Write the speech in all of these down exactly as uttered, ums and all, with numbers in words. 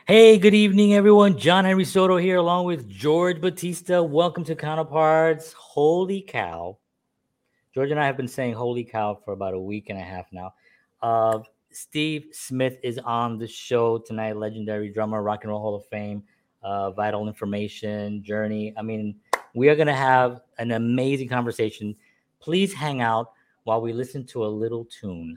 Hey, good evening, everyone. John Henry Soto here, along with George Batista. Welcome to Counterparts. Holy cow. George and I have been saying holy cow for about a week and a half now. Uh, Steve Smith is on the show tonight, legendary drummer, Rock and Roll Hall of Fame, uh, Vital Information, Journey. I mean, we are going to have an amazing conversation. Please hang out while we listen to a little tune.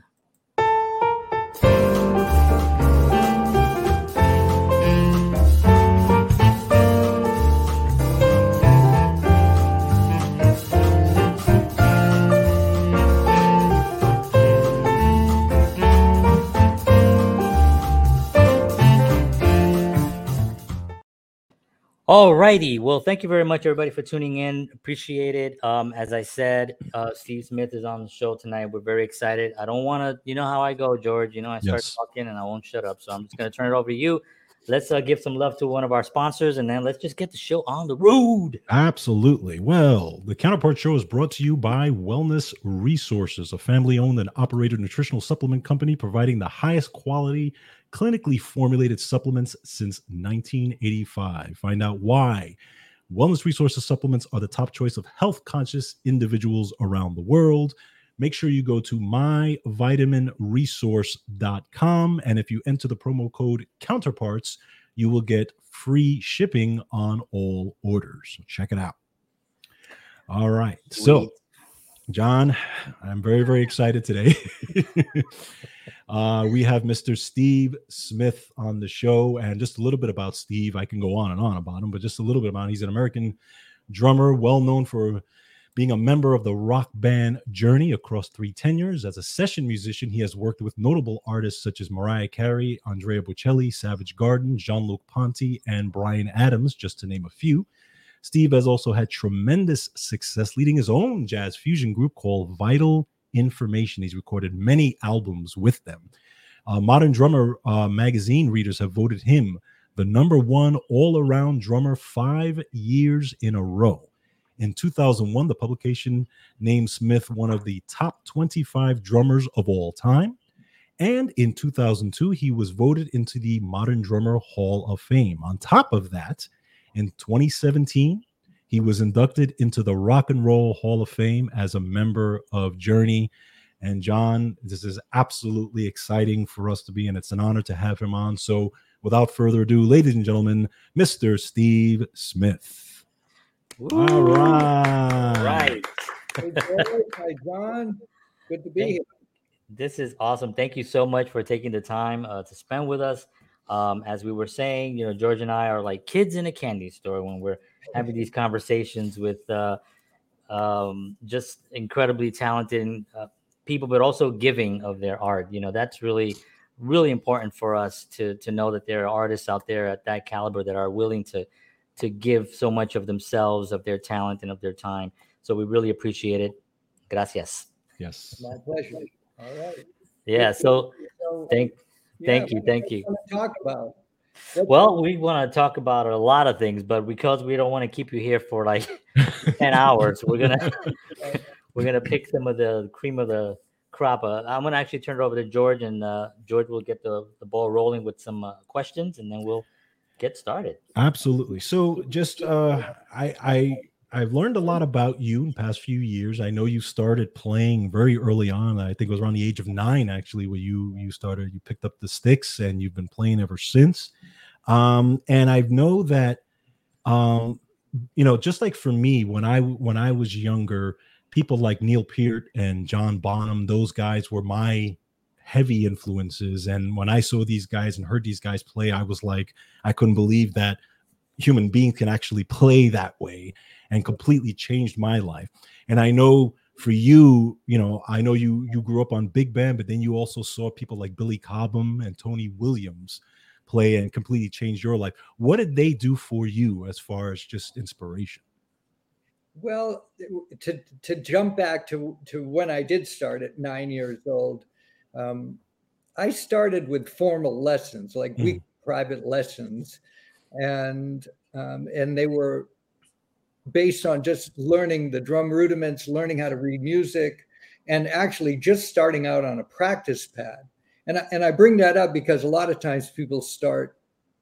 All righty. Well, thank you very much, everybody, for tuning in. Appreciate it. Um, as I said, uh, Steve Smith is on the show tonight. We're very excited. I don't want to, you know how I go, George. You know, I start Yes. talking and I won't shut up. So I'm just going to turn it over to you. Let's uh, give some love to one of our sponsors, and then let's just get the show on the road. Absolutely. Well, the Counterpart Show is brought to you by Wellness Resources, a family-owned and operated nutritional supplement company providing the highest quality, clinically formulated supplements since nineteen eighty-five. Find out why Wellness Resources supplements are the top choice of health-conscious individuals around the world. Make sure you go to my vitamin resource dot com, and if you enter the promo code Counterparts, you will get free shipping on all orders. So check it out. All right. Sweet. So, John, I'm very, very excited today. uh, we have Mister Steve Smith on the show, and just a little bit about Steve. I can go on and on about him, but just a little bit about him. He's an American drummer, well known for being a member of the rock band Journey across three tenures. As a session musician, he has worked with notable artists such as Mariah Carey, Andrea Bocelli, Savage Garden, Jean-Luc Ponty, and Bryan Adams, just to name a few. Steve has also had tremendous success leading his own jazz fusion group called Vital Information. He's recorded many albums with them. Uh, Modern Drummer uh, magazine readers have voted him the number one all-around drummer five years in a row. In two thousand one, the publication named Smith one of the top twenty-five drummers of all time. And in two thousand two, he was voted into the Modern Drummer Hall of Fame. On top of that, in twenty seventeen, he was inducted into the Rock and Roll Hall of Fame as a member of Journey. And John, this is absolutely exciting for us to be, and it's an honor to have him on. So without further ado, ladies and gentlemen, Mister Steve Smith. Woo. All right. All right. Hey, George. Hi, John. Good to be Thank- here. This is awesome. Thank you so much for taking the time uh, to spend with us. Um, as we were saying, you know, George and I are like kids in a candy store when we're having these conversations with uh, um, just incredibly talented uh, people, but also giving of their art. You know, that's really, really important for us to to know that there are artists out there at that caliber that are willing to to give so much of themselves, of their talent, and of their time. So we really appreciate it. Gracias. Yes. My pleasure. All right. Yeah. So So, thank yeah, thank you, what thank do you. want to talk about? What- Well, we want to talk about a lot of things, but because we don't want to keep you here for like ten hours, we're gonna we're gonna pick some of the cream of the crop. Uh, I'm gonna actually turn it over to George, and uh, George will get the, the ball rolling with some uh, questions, and then we'll get started. Absolutely. So just uh I I I've learned a lot about you in the past few years. I know you started playing very early on. I think it was around the age of nine, actually, where you you started, you picked up the sticks and you've been playing ever since. Um, and I know that um, you know, just like for me, when I when I was younger, people like Neil Peart and John Bonham, those guys were my heavy influences. And when I saw these guys and heard these guys play, I was like, I couldn't believe that human beings can actually play that way, and completely changed my life. And I know for you, you know, I know you you grew up on big band, but then you also saw people like Billy Cobham and Tony Williams play and completely changed your life. What did they do for you as far as just inspiration? Well, to to jump back to to when I did start at nine years old, um, I started with formal lessons, like Mm. week private lessons, and um, and they were based on just learning the drum rudiments, learning how to read music, and actually just starting out on a practice pad. And I, and I bring that up because a lot of times people start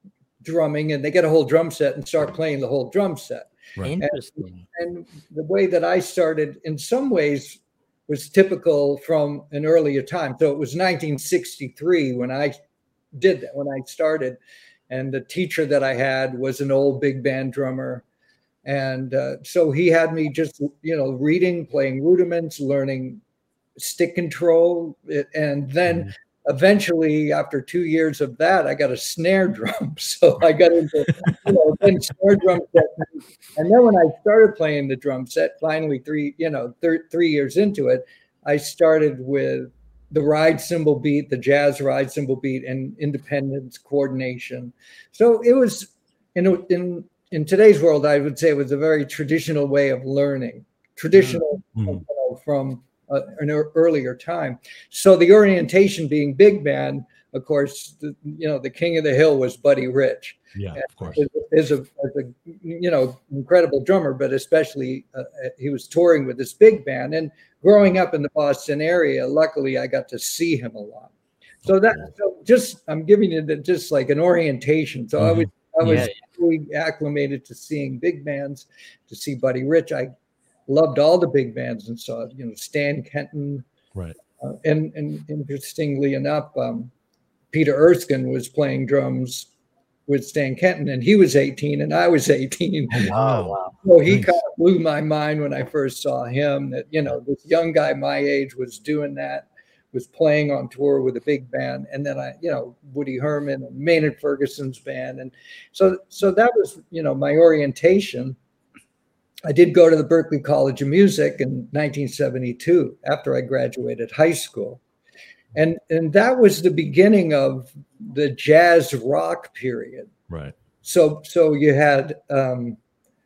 drumming, and they get a whole drum set and start playing the whole drum set. Right. Interesting. And, and the way that I started, in some ways, was typical from an earlier time. So it was nineteen sixty-three when I did that, when I started. And the teacher that I had was an old big band drummer. And uh, so he had me just, you know, reading, playing rudiments, learning stick control. And then mm. eventually, after two years of that, I got a snare drum. So I got into, you know, then snare drum set. And then when I started playing the drum set, finally three, you know, thir- three years into it, I started with the ride cymbal beat, the jazz ride cymbal beat, and independence coordination. So it was, in in in today's world, I would say it was a very traditional way of learning, traditional mm-hmm. you know, from uh, an earlier time. So the orientation being big band, of course, the, you know, the king of the hill was Buddy Rich. Yeah, and of course. Is a, is a you know incredible drummer, but especially uh, he was touring with this big band. And growing up in the Boston area, luckily I got to see him a lot. So that so just I'm giving you the, just like an orientation. So mm-hmm. I was I was yeah. really acclimated to seeing big bands, to see Buddy Rich. I loved all the big bands and saw you know Stan Kenton. Right. Uh, and and interestingly enough, um, Peter Erskine was playing drums with Stan Kenton, and he was eighteen and I was eighteen. Oh, wow. So he nice. kind of blew my mind when I first saw him, that, you know, this young guy my age was doing that, was playing on tour with a big band. And then I, you know, Woody Herman and Maynard Ferguson's band. And so, so that was, you know, my orientation. I did go to the Berklee College of Music in nineteen seventy-two after I graduated high school. And and that was the beginning of the jazz rock period. Right. So so you had um,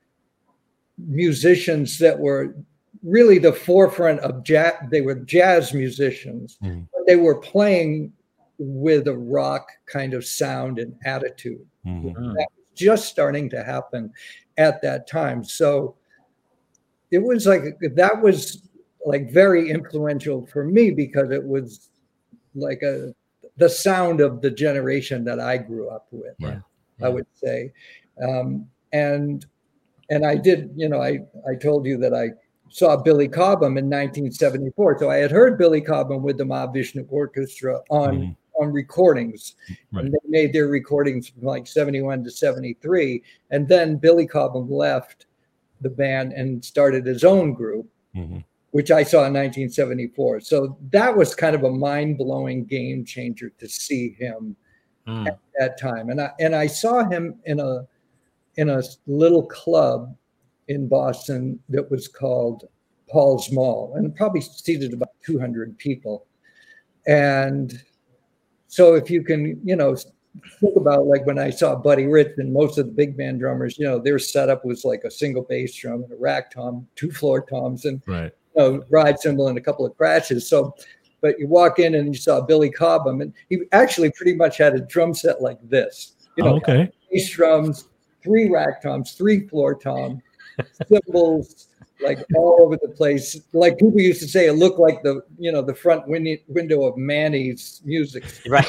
musicians that were really the forefront of jazz. They were jazz musicians, mm-hmm. but they were playing with a rock kind of sound and attitude. Mm-hmm. That was just starting to happen at that time. So it was like, that was like very influential for me, because it was like a the sound of the generation that I grew up with, right. I would say. Um, and and I did, you know, I, I told you that I saw Billy Cobham in nineteen seventy-four. So I had heard Billy Cobham with the Mahavishnu Orchestra on, mm-hmm. on recordings. Right. And they made their recordings from like seventy-one to seventy-three. And then Billy Cobham left the band and started his own group. Mm-hmm. Which I saw in nineteen seventy-four. So that was kind of a mind-blowing game changer to see him mm. at that time. And I and I saw him in a in a little club in Boston that was called Paul's Mall, and it probably seated about two hundred people. And so if you can, you know, think about like when I saw Buddy Rich and most of the big band drummers, you know, their setup was like a single bass drum and a rack tom, two floor toms, and right. you know, ride cymbal and a couple of crashes. So, but you walk in and you saw Billy Cobham, and he actually pretty much had a drum set like this. You know, oh, okay. bass drums, three rack toms, three floor tom, cymbals, like all over the place. Like people used to say, it looked like the, you know, the front win- window of Manny's music. Right.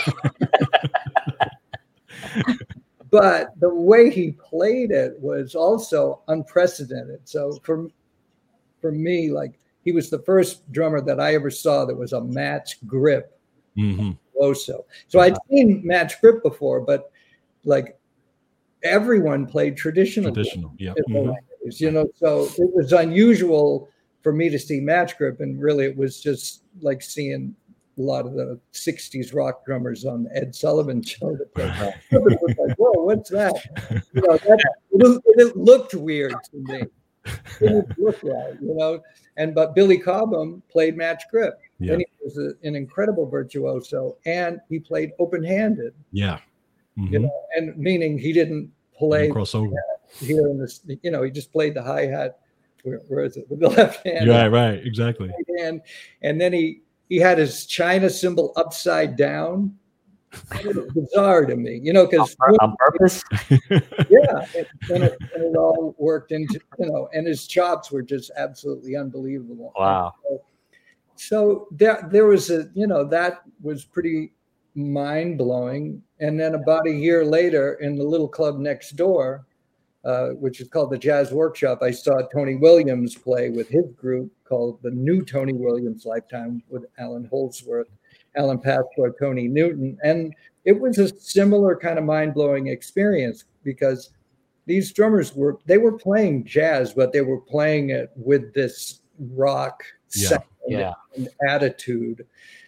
But the way he played it was also unprecedented. So for for me, like, he was the first drummer that I ever saw that was a match grip. Mm-hmm. Also. So I'd seen match grip before, but like everyone played traditional. Traditional, yeah. Mm-hmm. You know, so it was unusual for me to see match grip, and really it was just like seeing a lot of the sixties rock drummers on the Ed Sullivan show. That they, it was like, whoa, what's that? You know, that it, it looked weird to me. It didn't look right, you know. And but Billy Cobham played match grip. Yeah. And he was a, an incredible virtuoso, and he played open-handed. Yeah. Mm-hmm. You know, and meaning he didn't play crossover here in this, you know, he just played the hi-hat. Where, where is it? With the left hand. Right, right, exactly. Right hand. And then he he had his China cymbal upside down. It was bizarre to me, you know, because on, on purpose. Yeah, and, and, it, and it all worked into, you know, and his chops were just absolutely unbelievable. Wow. So, so there, there was a, you know, that was pretty mind blowing. And then about a year later, in the little club next door, uh, which is called the Jazz Workshop, I saw Tony Williams play with his group called the New Tony Williams Lifetime with Alan Holdsworth, Alan Pasqua, Tony Newton. And it was a similar kind of mind blowing experience because these drummers were, they were playing jazz, but they were playing it with this rock Yeah. sound Yeah. and attitude.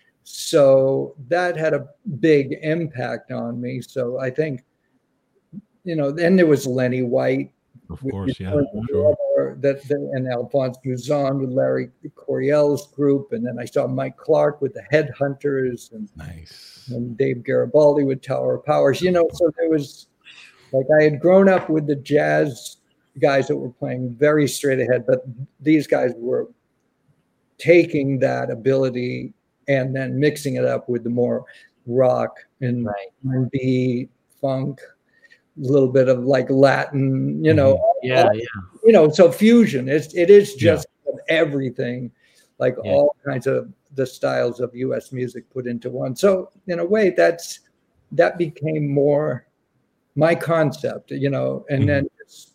So that had a big impact on me. So I think, you know, then there was Lenny White. Of with- course, yeah, with sure. That, that and Alphonse Mouzon with Larry Coryell's group, and then I saw Mike Clark with the Headhunters, and, Nice. and Dave Garibaldi with Tower of Powers. You know, so there was like I had grown up with the jazz guys that were playing very straight ahead, but these guys were taking that ability and then mixing it up with the more rock and Right. R and B, funk, a little bit of like Latin, you know, Yeah. all- Yeah. you know, so fusion. It's it is just everything, like Yeah. all kinds of the styles of U S music put into one. So in a way, that's that became more my concept, you know, and Mhm. then it's,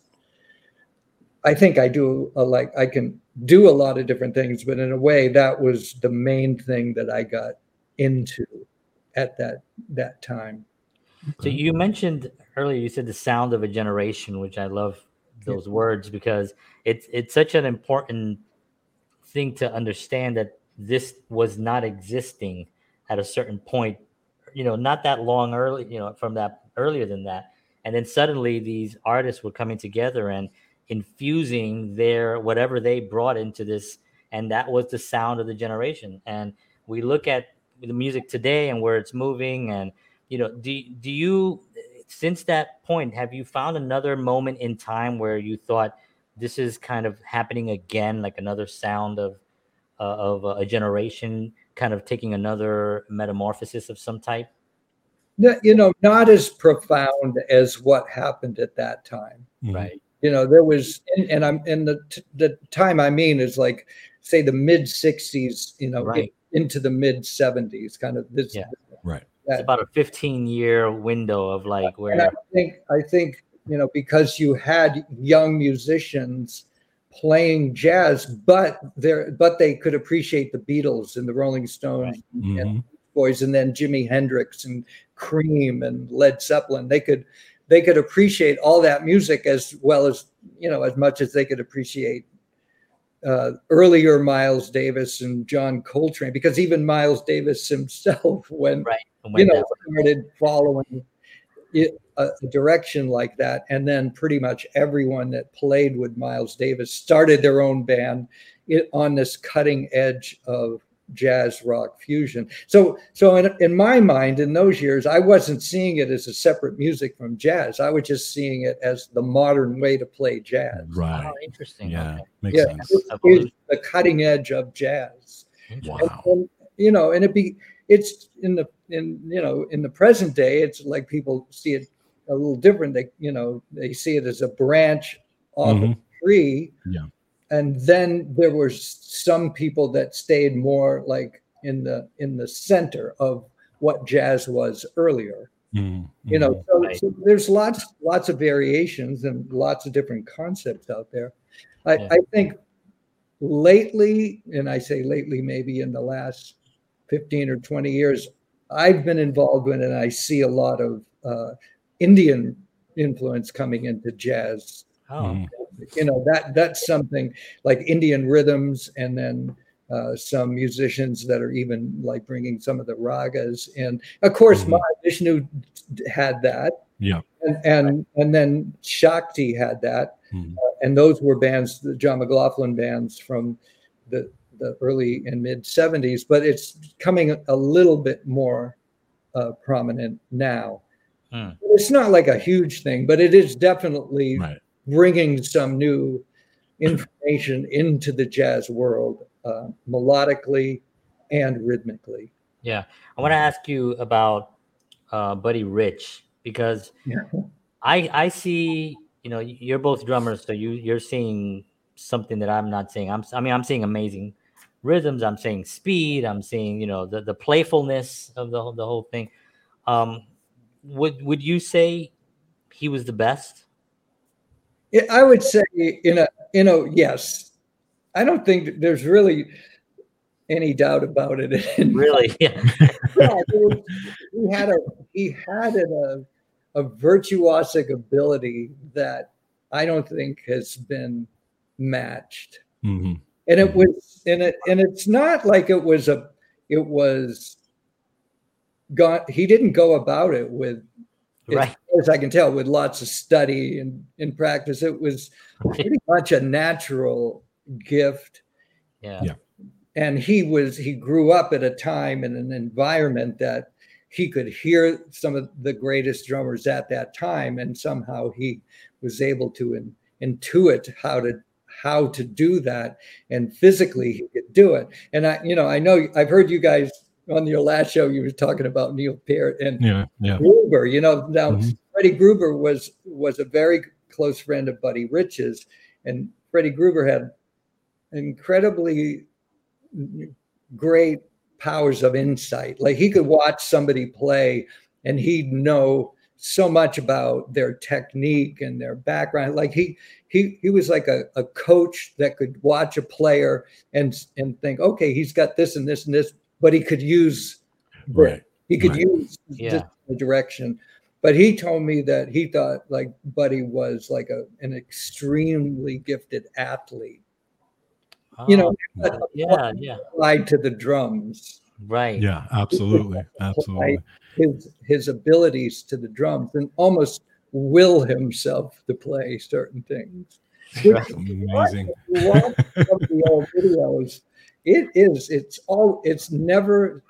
I think I do a, like I can do a lot of different things, but in a way, that was the main thing that I got into at that that time. So you mentioned earlier, you said the sound of a generation, which I love those words because it's it's such an important thing to understand that this was not existing at a certain point, you know, not that long early, you know, from that earlier than that. And then suddenly these artists were coming together and infusing their whatever they brought into this, and that was the sound of the generation. And we look at the music today and where it's moving, and you know, do do you, since that point, have you found another moment in time where you thought this is kind of happening again, like another sound of uh, of a generation kind of taking another metamorphosis of some type? No, you know, not as profound as what happened at that time. Mhm. Right. You know, there was, and, and I'm in the the time I mean is like say the mid sixties, you know, Right. into the mid seventies, kind of this. Yeah. Right. It's That, about a fifteen year window of like and I where think I think you know because you had young musicians playing jazz, but they but they could appreciate the Beatles and the Rolling Stones and Mhm. Boys, and then Jimi Hendrix and Cream and Led Zeppelin. They could they could appreciate all that music as well as, you know, as much as they could appreciate uh, earlier Miles Davis and John Coltrane, because even Miles Davis himself, when right you when know that- started following it, a, a direction like that, and then pretty much everyone that played with Miles Davis started their own band it, on this cutting edge of jazz rock fusion. So, so in, in my mind, in those years, I wasn't seeing it as a separate music from jazz. I was just seeing it as the modern way to play jazz. Right. Oh, interesting. Yeah. Okay. Makes Yeah, sense. it's, it's the cutting edge of jazz. Interesting. Wow. And, you know, and it be it's in the in you know in the present day, it's like people see it a little different. They you know they see it as a branch off Mhm. a tree. Yeah. And then there were some people that stayed more like in the in the center of what jazz was earlier. Mhm. You know, so, Right. so there's lots lots of variations and lots of different concepts out there. I, Yeah. I think lately, and I say lately, maybe in the last fifteen or twenty years, I've been involved in, and I see a lot of uh, Indian influence coming into jazz. Oh, Mhm. You know, that that's something like Indian rhythms, and then uh, some musicians that are even like bringing some of the ragas. And of course, Mhm. Mahavishnu had that. Yeah. And, and and then Shakti had that, Mhm. uh, and those were bands, the John McLaughlin bands from the the early and mid seventies. But it's coming a little bit more uh, prominent now. Hmm. It's not like a huge thing, but it is definitely Right. bringing some new information into the jazz world, uh, melodically and rhythmically. yeah. I want to ask you about uh, Buddy Rich because Yeah. I I see, you know, you're both drummers, so you you're seeing something that I'm not seeing. I'm I mean I'm seeing amazing rhythms. I'm seeing speed. I'm seeing, you know, the the playfulness of the whole- the whole thing. Um, would would you say he was the best? Yeah, I would say in a you know yes. I don't think there's really any doubt about it. Really? Yeah. Yeah, was, he had a he had a a virtuosic ability that I don't think has been matched. Mm-hmm. And it was and it and it's not like it was a it was gone. He didn't go about it with, right. as far as I can tell, with lots of study and in practice. It was pretty much a natural gift. Yeah. Yeah. And he was he grew up at a time in an environment that he could hear some of the greatest drummers at that time, and somehow he was able to in, intuit how to how to do that, and physically he could do it. And I, you know, I know I've heard you guys on your last show, you were talking about Neil Peart and yeah, yeah. Gruber. You know, now Mm-hmm. Freddie Gruber was was a very close friend of Buddy Rich's, and Freddie Gruber had incredibly great powers of insight. Like he could watch somebody play and he'd know so much about their technique and their background. Like he he he was like a, a coach that could watch a player and and think, okay, he's got this and this and this, but he could use right. He could right. use yeah. this the direction. But he told me that he thought like Buddy was like a an extremely gifted athlete. You know, oh, yeah, yeah, applied to the drums, right? Yeah, absolutely, absolutely. His his abilities to the drums and almost will himself to play certain things. That's amazing. Watch some of the old videos. It is. It's all. It's never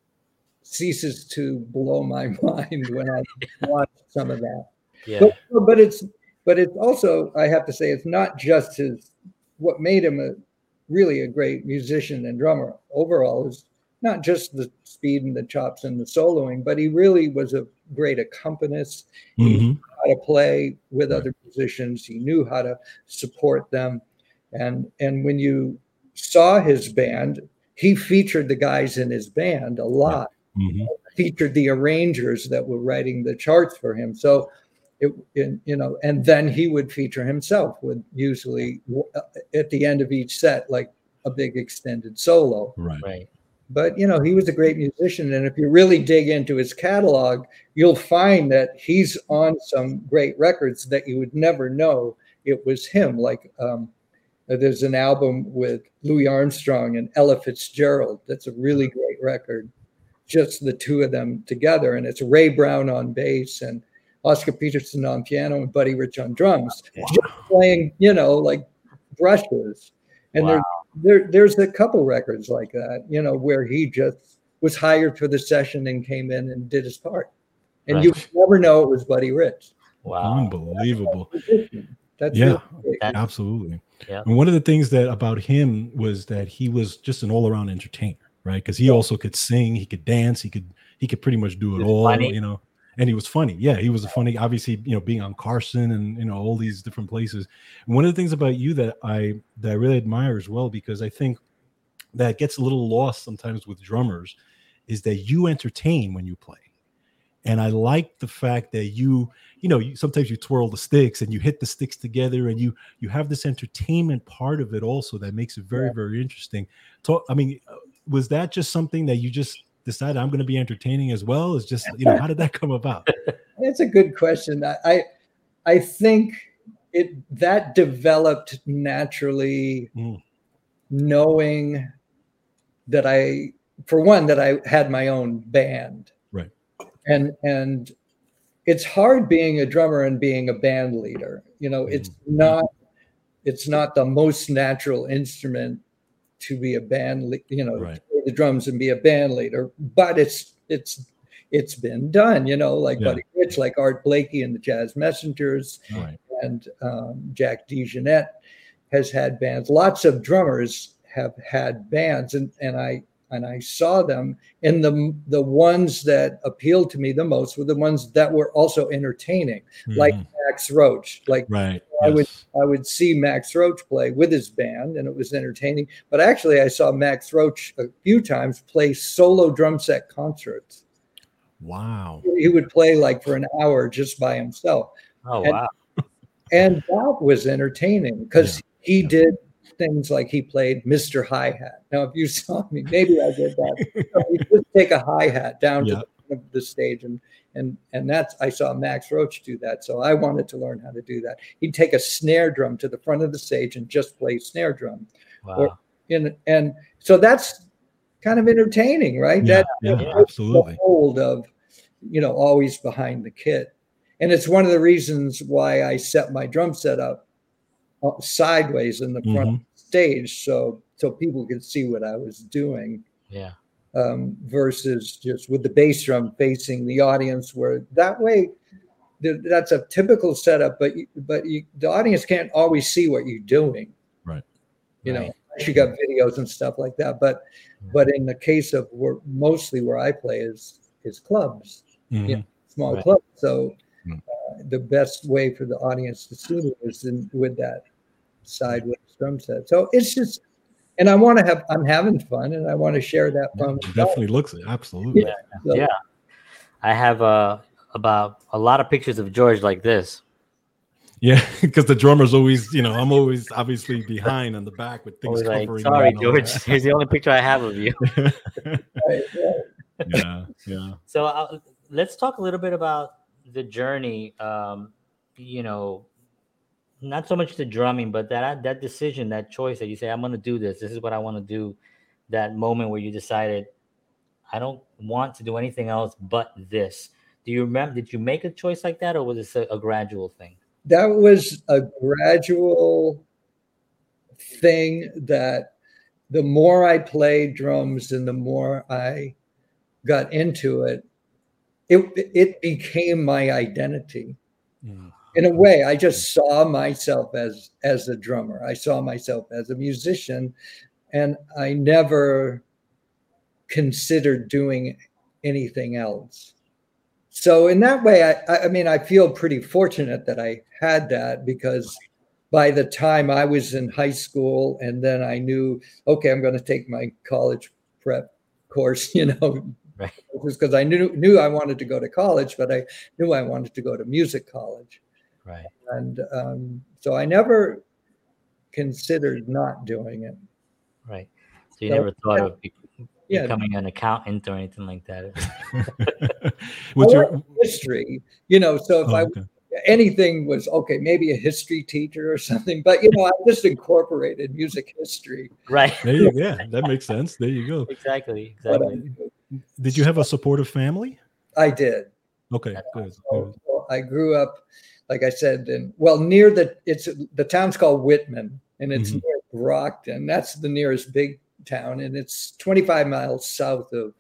ceases to blow my mind when I watch some of that. Yeah. But, but it's but it's also, I have to say, it's not just his. What made him a really a great musician and drummer overall is not just the speed and the chops and the soloing, but he really was a great accompanist. Mm-hmm. He knew how to play with other musicians. He knew how to support them. And, and when you saw his band, he featured the guys in his band a lot. Mm-hmm. Featured the arrangers that were writing the charts for him. So It, in, you know, and then he would feature himself with usually at the end of each set, like a big extended solo. Right. Right. But, you know, he was a great musician. And if you really dig into his catalog, you'll find that he's on some great records that you would never know it was him. Like um, there's an album with Louis Armstrong and Ella Fitzgerald. That's a really great record. Just the two of them together. And it's Ray Brown on bass and Oscar Peterson on piano and Buddy Rich on drums, wow. Just playing, you know, like brushes. And wow. there, there, there's a couple records like that, you know, where he just was hired for the session and came in and did his part. And right. you never know it was Buddy Rich. Wow. Unbelievable. That's yeah, really absolutely. Yeah. And one of the things that about him was that he was just an all-around entertainer, right? Because he yeah. also could sing, he could dance, he could, he could pretty much do it all, funny. you know. And he was funny. Yeah, he was a funny, obviously, you know, being on Carson and, you know, all these different places. And one of the things about you that I that I really admire as well, because I think that gets a little lost sometimes with drummers, is that you entertain when you play. And I like the fact that you, you know, you, sometimes you twirl the sticks and you hit the sticks together and you you have this entertainment part of it also that makes it very, yeah. very interesting. Talk, I mean, was that just something that you just decided I'm going to be entertaining as well? Is just, you know, how did that come about? That's a good question. I I think it that developed naturally, mm. knowing that I, for one, that I had my own band. Right. And and it's hard being a drummer and being a band leader. You know, mm. it's not it's not the most natural instrument to be a band, you know, right. play the drums and be a band leader, but it's it's it's been done, you know, like yeah. Buddy Rich, like Art Blakey and the Jazz Messengers, right. and um, Jack DeJohnette has had bands. Lots of drummers have had bands, and and I and I saw them, and the the ones that appealed to me the most were the ones that were also entertaining, mm-hmm. like Max Roach. Like right. I yes. would I would see Max Roach play with his band, and it was entertaining. But actually, I saw Max Roach a few times play solo drum set concerts. Wow. He would play like for an hour just by himself. Oh, and, wow. And that was entertaining because Yeah. he Yeah. did things like he played Mister Hi-Hat. Now, if you saw me, maybe I did that. So he'd just take a hi-hat down Yeah. to the front of the stage, and and and that's I saw Max Roach do that. So I wanted to learn how to do that. He'd take a snare drum to the front of the stage and just play snare drum. Wow. Or in and so that's kind of entertaining, right? Yeah, That yeah, that absolutely. the hold of, you know, always behind the kit. And it's one of the reasons why I set my drum set up sideways in the front Mhm. of the stage, so so people could see what I was doing. Yeah. Um, versus just with the bass drum facing the audience, where that way th- that's a typical setup, but you, but you, the audience can't always see what you're doing. Right. You know, Right. unless you got videos and stuff like that. But but in the case of where mostly where I play is is clubs, Mhm. you know, small Right. clubs. So Mm. uh, the best way for the audience to see me is in, with that sideways drum set. So it's just, and I want to have, I'm having fun, and I want to share that Yeah, fun. it definitely looks it. Absolutely. Yeah. So, Yeah. I have uh, about a lot of pictures of George like this. Yeah, because the drummer's always, you know, I'm always obviously behind on the back with things Always like, covering. me sorry, and all George. that. Here's the only picture I have of you. right, right. Yeah, yeah. So uh, let's talk a little bit about the journey. Um, you know, not so much the drumming, but that that decision, that choice that you say, I'm going to do this. This is what I want to do. That moment where you decided, I don't want to do anything else but this. Do you remember? Did you make a choice like that, or was this a, a gradual thing? That was a gradual thing that the more I played drums and the more I got into it, it, it became my identity. Mm. In a way, I just saw myself as as a drummer. I saw myself as a musician, and I never considered doing anything else. So in that way, I, I mean, I feel pretty fortunate that I had that, because by the time I was in high school, and then I knew, okay, I'm going to take my college prep course, you know, Right. because I knew knew I wanted to go to college, but I knew I wanted to go to music college. Right. And um, so I never considered not doing it. Right. So you So, never thought yeah. of be- Yeah. becoming an accountant or anything like that. What's I your like history, you know, so if oh, I okay. anything was okay, maybe a history teacher or something, but you know, I just incorporated music history. Right. There you yeah, that makes sense. There you go. Exactly. But Exactly. um, Did you have a supportive family? I did. Okay, good. So, good. so I grew up, like I said, in well near the it's the town's called Whitman, and it's Mhm. near Brockton. That's the nearest big town, and it's twenty-five miles south of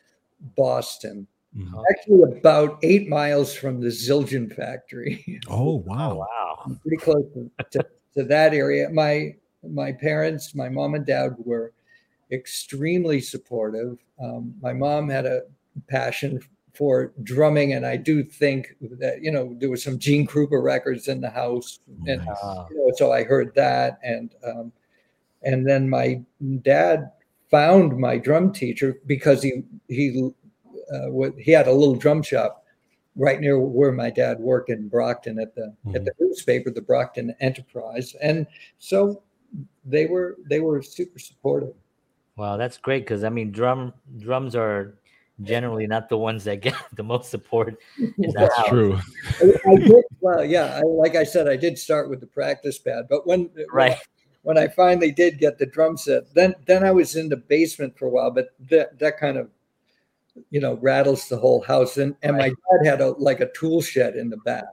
Boston. Mhm. Actually, about eight miles from the Zildjian factory. Oh Oh, wow. wow. Pretty close to, to, to that area. My my parents, my mom and dad, were extremely supportive. Um, my mom had a passion for drumming, and I do think that, you know, there was some Gene Krupa records in the house, and Nice. Uh, you know, so I heard that, and um, and then my dad found my drum teacher because he he uh, w- he had a little drum shop right near where my dad worked in Brockton at the at the newspaper, the Brockton Enterprise, and so they were they were super supportive. wow, that's great, because I mean, drum drums are generally not the ones that get the most support in the That's house. true. I, I did, well, yeah, I, like I said, I did start with the practice pad, but when when Right. I, when I finally did get the drum set, then then I was in the basement for a while, but that that kind of, you know, rattles the whole house, and and my dad had a like a tool shed in the back,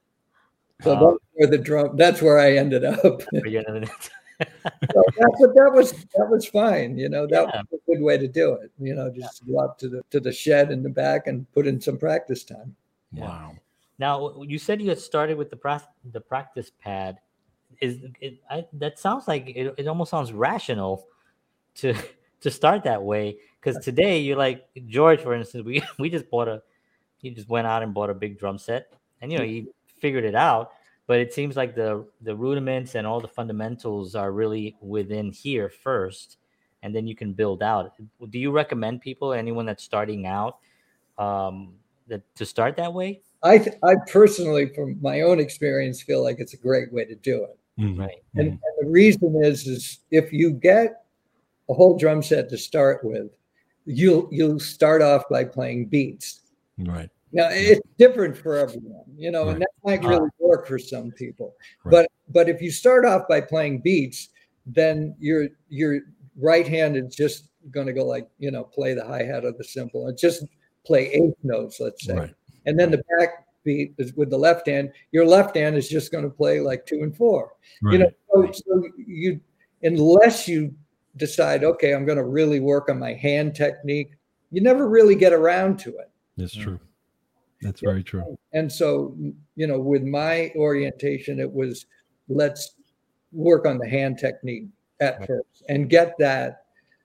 so Oh. that's where the drum that's where I ended up. Forget it. So that's what that was that was fine, you know, that Yeah. was a good way to do it, you know, just go up to the to the shed in the back and put in some practice time. Yeah. Wow. Now, you said you had started with the pra- the practice pad. Is it? I, that sounds like it, it almost sounds rational to to start that way. Because today you're like George, for instance. We we just bought a. He just went out and bought a big drum set, and you know he figured it out. But it seems like the the rudiments and all the fundamentals are really within here first, and then you can build out. Do you recommend people, anyone that's starting out, um, that to start that way? I th- I personally, from my own experience, feel like it's a great way to do it. Mhm. Right. And, and the reason is, is if you get a whole drum set to start with, you'll you'll start off by playing beats. Right. Now it's different for everyone, you know, Right. and that might really work for some people. Right. But but if you start off by playing beats, then your your right hand is just going to go like, you know, play the hi-hat or the cymbal and just play eighth notes, let's say. Right. And then the back beat is with the left hand. Your left hand is just going to play like two and four. Right. You know, so, so you unless you decide, okay, I'm going to really work on my hand technique, you never really get around to it. That's true. That's very true. And so, you know, with my orientation, it was let's work on the hand technique at Right. first and get that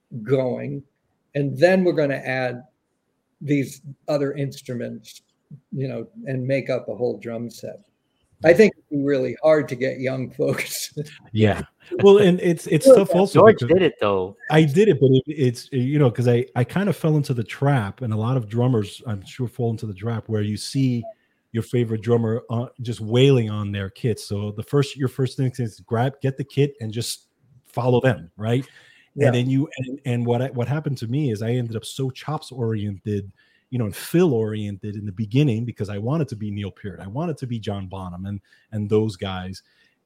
going. And then we're going to add these other instruments, you know, and make up a whole drum set. I think it'd be really hard to get young folks. Yeah. Well, and it's it's Well, tough also. George because- did it though. I did it, but it, it's you know because I I kind of fell into the trap, and a lot of drummers I'm sure fall into the trap where you see your favorite drummer uh, just wailing on their kits. So the first your first thing is grab get the kit and just follow them, right? Yeah. And then you and, and what I, what happened to me is I ended up so chops oriented, you know, and fill oriented in the beginning because I wanted to be Neil Peart, I wanted to be John Bonham and and those guys,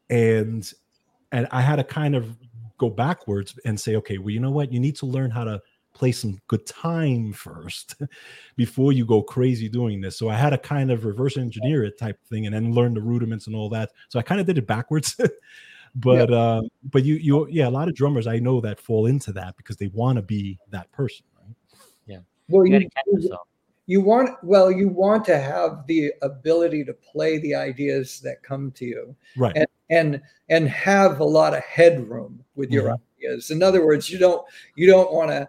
and and I had to kind of go backwards and say, okay, well, you know what? You need to learn how to play some good time first before you go crazy doing this. So I had to kind of reverse engineer it type thing and then learn the rudiments and all that. So I kind of did it backwards. but yeah. uh, but you you yeah, a lot of drummers I know that fall into that because they want to be that person, right? Yeah. Well, You you, gotta catch yourself. you want well, you want to have the ability to play the ideas that come to you, Right. and and and have a lot of headroom with your Mhm. ideas. In other words, you don't you don't want to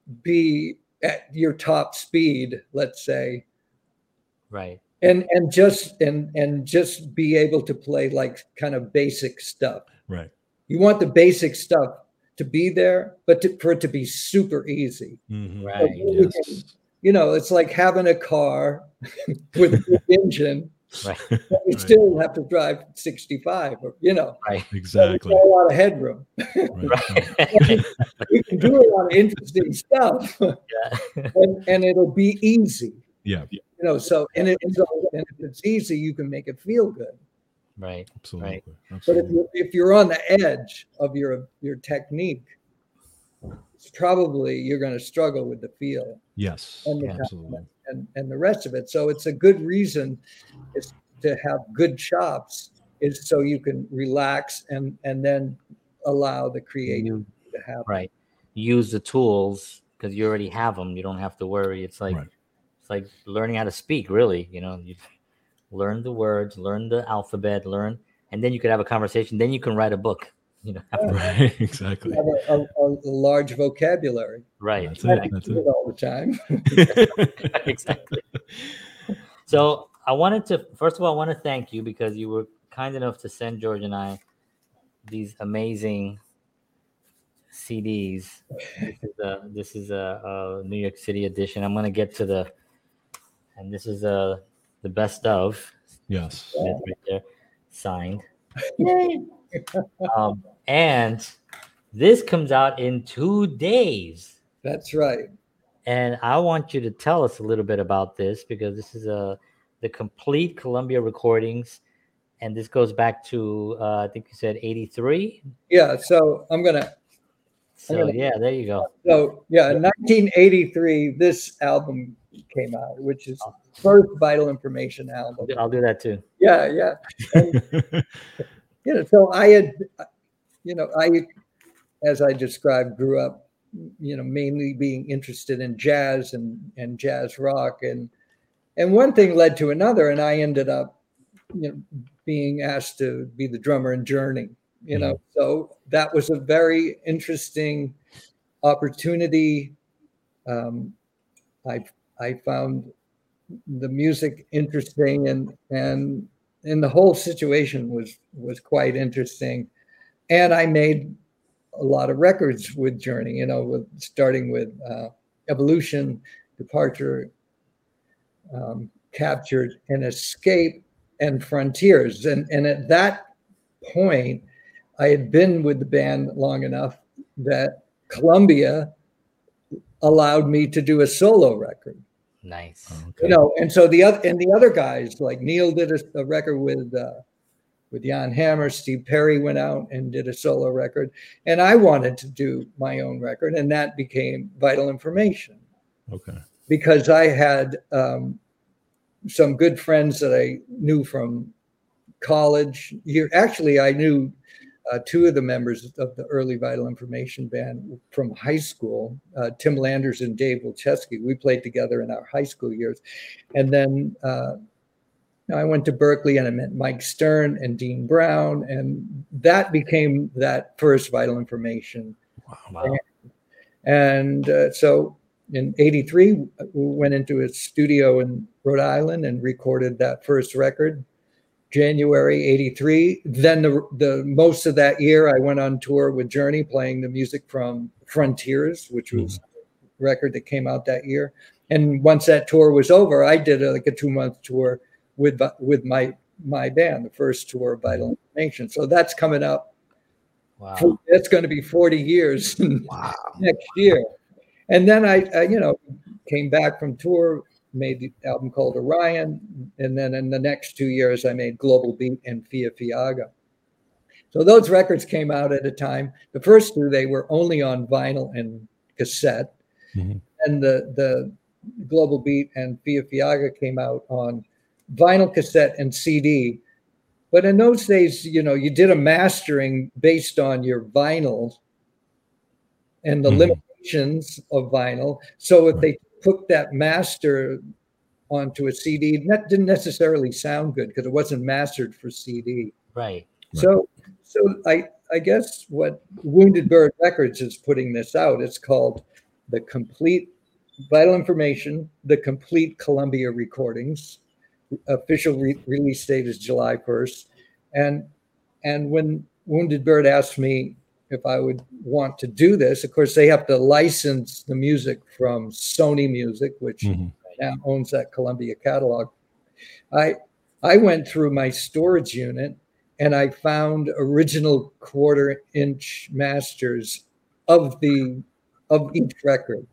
be at your top speed, let's say, Right. and and just and and just be able to play like kind of basic stuff. Right. You want the basic stuff to be there, but to, for it to be super easy. Mhm. Right. you can- Yes. You know, it's like having a car with a big engine. Right. But you Right. still have to drive sixty-five, or, you know, Right. Exactly. there's a lot of headroom. Right. Right. You can do a lot of interesting stuff, Yeah. and, and it'll be easy. Yeah. You know, so and, it, and so and if it's easy, you can make it feel good. Right. Absolutely. But if Absolutely. you if you're on the edge of your your technique, it's probably you're going to struggle with the feel Yes. and the Absolutely. and and the rest of it. So it's a good reason is to have good chops is so you can relax and and then allow the creative You, to happen. right. Use the tools because you already have them. You don't have to worry. It's like Right. it's like learning how to speak. Really, you know, you learn the words, learn the alphabet, learn, and then you could have a conversation. Then you can write a book. You know. after- Right. Exactly. Have a, a, a large vocabulary. Right. That's I it. don't That's do it. it all the time. Exactly. So I wanted to first of all, I want to thank you because you were kind enough to send George and I these amazing C Ds. This is a this is a, a New York City edition. I'm gonna get to the, and this is a the best of Yes. Smith right there, signed. um, and this comes out in two days. That's right. And I want you to tell us a little bit about this because this is a the complete Columbia recordings, and this goes back to uh, I think you said eighty-three. Yeah. So I'm gonna. So gonna- yeah, there you go. So yeah, in nineteen eighty-three, this album came out, which is first Vital Information I'll album. do, I'll do that too. Yeah, yeah. And, you know, so I had, you know, I, as I described, grew up, you know, mainly being interested in jazz and and jazz rock, and and one thing led to another, and I ended up, you know, being asked to be the drummer in Journey. You know, so that was a very interesting opportunity. Um, I I found the music interesting, and and and the whole situation was was quite interesting. And I made a lot of records with Journey. You know, with starting with uh, Evolution, Departure, um, captured in Escape and Frontiers. And, and at that point, I had been with the band long enough that Columbia allowed me to do a solo record. Nice. Okay. You know, and so the other and the other guys, like Neil did a, a record with uh, with Jan Hammer, Steve Perry went out and did a solo record, and I wanted to do my own record, and that became Vital Information. Okay. Because I had um, some good friends that I knew from college. Here, actually, I knew uh, two of the members of the early Vital Information band from high school, uh, Tim Landers and Dave Wilczewski. We played together in our high school years. And then uh, I went to Berkeley and I met Mike Stern and Dean Brown. And that became that first Vital Information. Wow. Band. And uh, so in eighty-three, we went into a studio in Rhode Island and recorded that first record. January eighty-three. Then the the most of that year, I went on tour with Journey, playing the music from Frontiers, which was mm-hmm. a record that came out that year. And once that tour was over, I did a, like a two month tour with with my my band, the first tour of Vital Information. So that's coming up. Wow, that's going to be forty years wow. next year. And then I, I, you know, came back from tour. Made the album called Orion, and then in the next two years I made Global Beat and Fia Fiaga. So those records came out at a time. The first two, they were only on vinyl and cassette, mm-hmm. and the the Global Beat and Fia Fiaga came out on vinyl, cassette, and C D. But in those days, you know, you did a mastering based on your vinyl and the mm-hmm. limitations of vinyl. So if they put that master onto a C D, that didn't necessarily sound good because it wasn't mastered for C D. Right. So, so I I guess what Wounded Bird Records is putting this out. It's called the Complete Vital Information, the Complete Columbia Recordings. Official re- release date is July first, and and when Wounded Bird asked me if I would want to do this, of course, they have to license the music from Sony Music, which mm-hmm. now owns that Columbia catalog. I I went through my storage unit and I found original quarter inch masters of the of each record.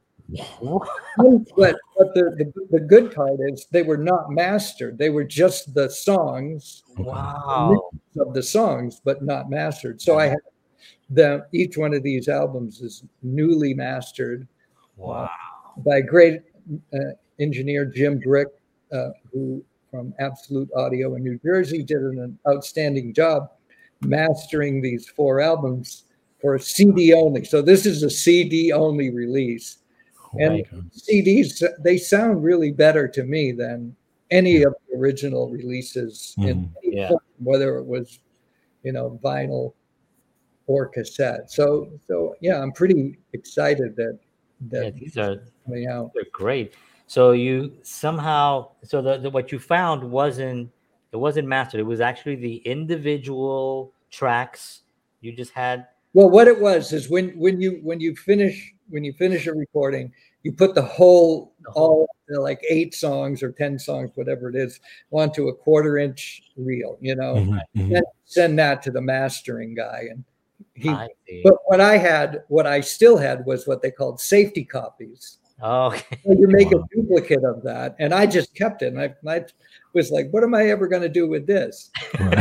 but but the, the, the good part is they were not mastered. They were just the songs. Wow. Of the songs, but not mastered. So I had The, each one of these albums is newly mastered. Wow. Uh, by a great uh, engineer, Jim Brick, uh, who from Absolute Audio in New Jersey did an outstanding job mastering these four albums for C D only. So this is a C D only release. And oh C Ds, they sound really better to me than any of the original releases, mm-hmm. in any yeah. form, whether it was, you know, vinyl or cassette. So, so yeah, I'm pretty excited that that yeah, these are coming out. They're great. So you somehow, so the, the what you found wasn't it wasn't mastered. It was actually the individual tracks. You just had. Well, what it was is when when you when you finish when you finish a recording, you put the whole, the whole all the, like eight songs or ten songs, whatever it is, onto a quarter inch reel. You know, mm-hmm. and send that to the mastering guy and. He, but what I had, what I still had was what they called safety copies. Oh, okay. So you make wow. a duplicate of that. And I just kept it. And I, I was like, what am I ever going to do with this?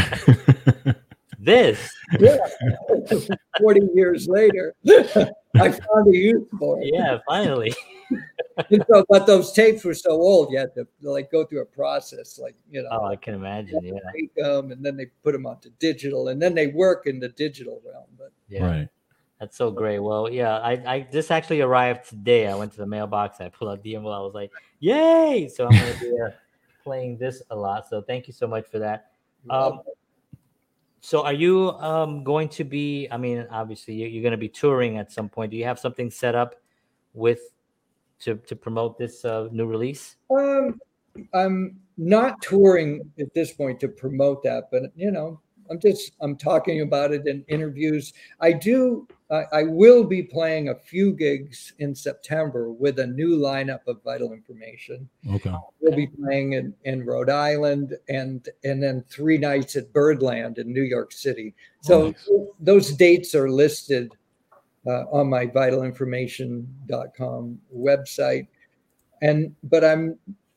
This? Yeah. forty years later, I found a use for it. Yeah, finally. So, but those tapes were so old, you had to like go through a process, like, you know. Oh, I can imagine, yeah. Take them, and then they put them onto digital, and then they work in the digital realm. But yeah, right. That's so great. Well, yeah, I, I this actually arrived today. I went to the mailbox, I pulled out the envelope. I was like, yay! So I'm going to be uh, playing this a lot. So thank you so much for that. Um, so are you um, going to be, I mean, obviously you're going to be touring at some point. Do you have something set up with to to promote this uh, new release? Um, I'm not touring at this point to promote that, but you know, I'm just I'm talking about it in interviews. I do I, I will be playing a few gigs in September with a new lineup of Vital Information. Okay. We'll be playing in, in Rhode Island and and then three nights at Birdland in New York City. So nice. Those dates are listed uh, on my vital information dot com website. And but I'm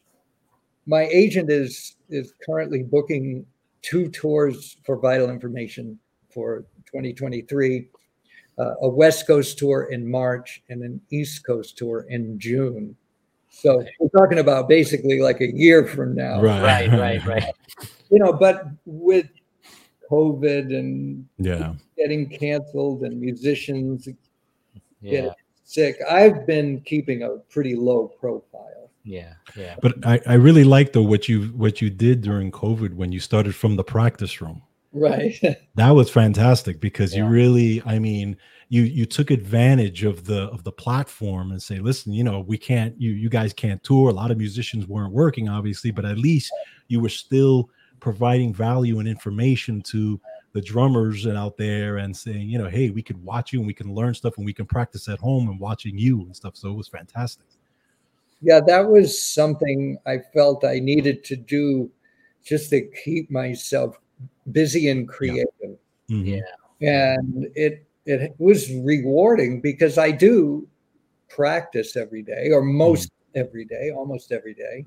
my agent is is currently booking two tours for Vital Information for twenty twenty-three. Uh, a West Coast tour in March and an East Coast tour in June. So we're talking about basically like a year from now. Right, right, right, right. You know, but with COVID and yeah, getting canceled and musicians yeah. getting sick, I've been keeping a pretty low profile. Yeah, yeah. But I, I really like though what you what you did during COVID when you started from the practice room. Right. That was fantastic because yeah. you really, I mean, you you took advantage of the of the platform and say, listen, you know, we can't, you you guys can't tour. A lot of musicians weren't working, obviously, but at least you were still providing value and information to the drummers out there and saying, you know, hey, we could watch you and we can learn stuff and we can practice at home and watching you and stuff. So it was fantastic. Yeah, that was something I felt I needed to do just to keep myself busy and creative. Yeah. Mm-hmm. Yeah. And it it was rewarding because I do practice every day or most mm-hmm. every day, almost every day.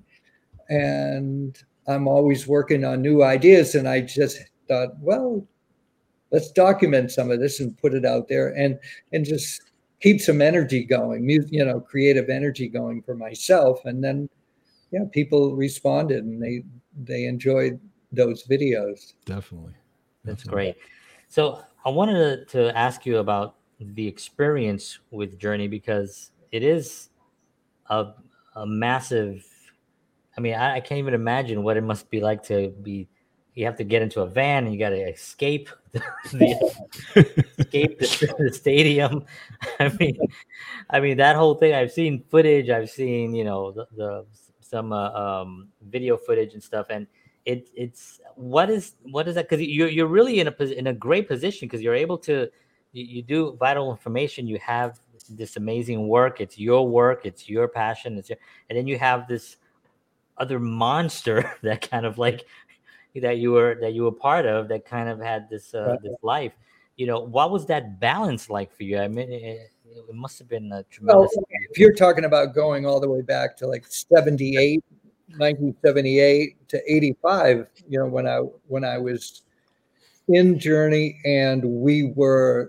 And I'm always working on new ideas. And I just thought, well, let's document some of this and put it out there and and just keep some energy going, you know, creative energy going for myself. And then, yeah, people responded and they they enjoyed those videos. Definitely. That's Definitely. great. So I wanted to, to ask you about the experience with Journey because it is a, a massive, I mean, I, I can't even imagine what it must be like to be, you have to get into a van and you got to escape the, the escape the, the stadium. I mean, I mean, that whole thing, I've seen footage, I've seen, you know, the, the some uh, um, video footage and stuff. And It it's what is what is that? Because you're you're really in a in a great position because you're able to you, you do Vital Information. You have this amazing work. It's your work. It's your passion. It's your, and then you have this other monster that kind of like that you were that you were part of that kind of had this uh, right. this life. You know, what was that balance like for you? I mean, it, it must have been a tremendous. Well, if you're talking about going all the way back to like seventy-eight. nineteen seventy-eight to eighty-five, you know, when I when I was in Journey and we were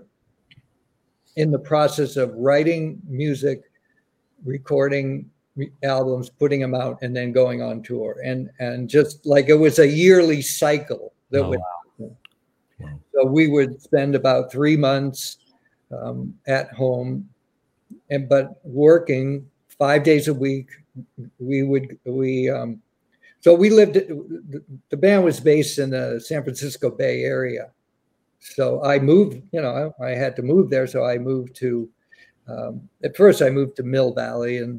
in the process of writing music, recording albums, putting them out, and then going on tour, and and just like it was a yearly cycle that oh, would. Wow. Wow. So we would spend about three months um, at home, and but working five days a week. We would we um, so we lived. The band was based in the San Francisco Bay Area, so I moved. You know, I, I had to move there, so I moved to. Um, at first, I moved to Mill Valley, and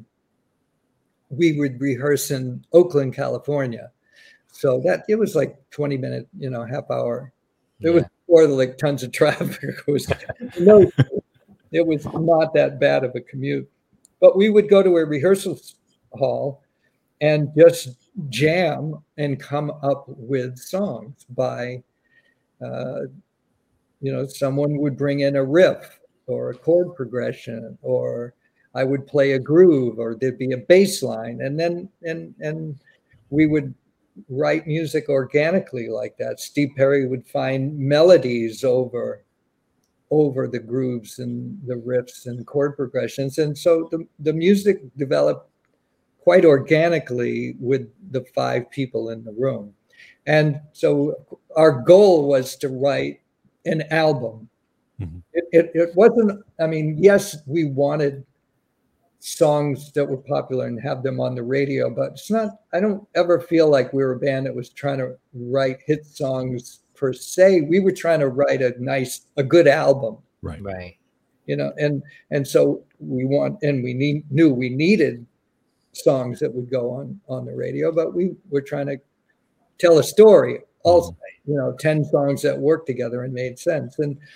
we would rehearse in Oakland, California. So that it was like twenty minute, you know, half hour. It yeah. was before the, like tons of traffic. It was no, it was not that bad of a commute. But we would go to a rehearsal hall and just jam and come up with songs by, uh, you know, someone would bring in a riff or a chord progression, or I would play a groove, or there'd be a bass line, and then and and we would write music organically like that. Steve Perry would find melodies over. over the grooves and the riffs and chord progressions. And so the, the music developed quite organically with the five people in the room. And so our goal was to write an album. Mm-hmm. It, it, it wasn't, I mean, yes, we wanted songs that were popular and have them on the radio, but it's not, I don't ever feel like we were a band that was trying to write hit songs per se. We were trying to write a nice, a good album. Right. Right. You know, and, and so we want, and we need, knew we needed songs that would go on, on the radio, but we were trying to tell a story also, mm-hmm. you know, ten songs that worked together and made sense. And,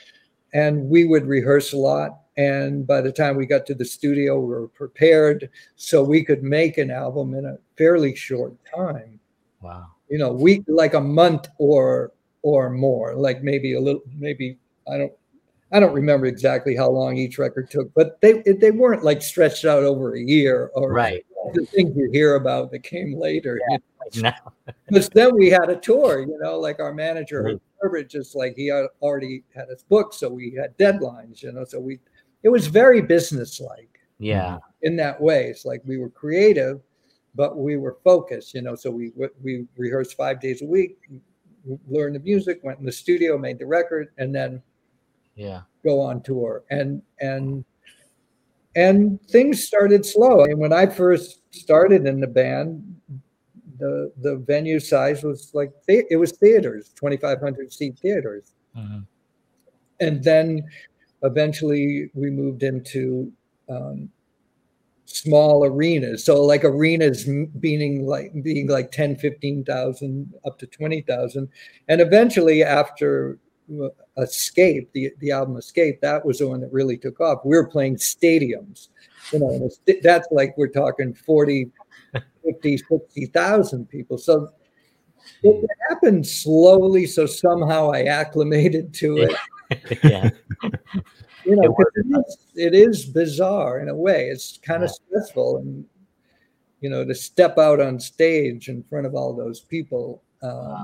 and we would rehearse a lot. And by the time we got to the studio, we were prepared so we could make an album in a fairly short time. Wow. You know, we like a month or or more, like maybe a little, maybe I don't, I don't remember exactly how long each record took, but they they weren't like stretched out over a year or right. the things you hear about that came later. Yeah, you know? like Because then we had a tour, you know, like our manager, right. Herbert, just like he already had his book, so we had deadlines, you know, so we, it was very businesslike. Yeah. In that way, it's like we were creative, but we were focused, you know, so we we rehearsed five days a week, learned the music, went in the studio, made the record, and then yeah, go on tour. And and and things started slow. And when I first started in the band, the the venue size was like it was theaters, twenty-five hundred seat theaters. Mm-hmm. And then eventually we moved into um, small arenas. So like arenas being like being like ten, fifteen thousand up to twenty thousand. And eventually after Escape, the, the album Escape, that was the one that really took off. We were playing stadiums, you know, that's like we're talking forty, fifty, sixty thousand people. So it happened slowly. So somehow I acclimated to it. Yeah. You know, it, it, is, it is bizarre in a way. It's kind of yeah. stressful, and you know, to step out on stage in front of all those people. Um, wow.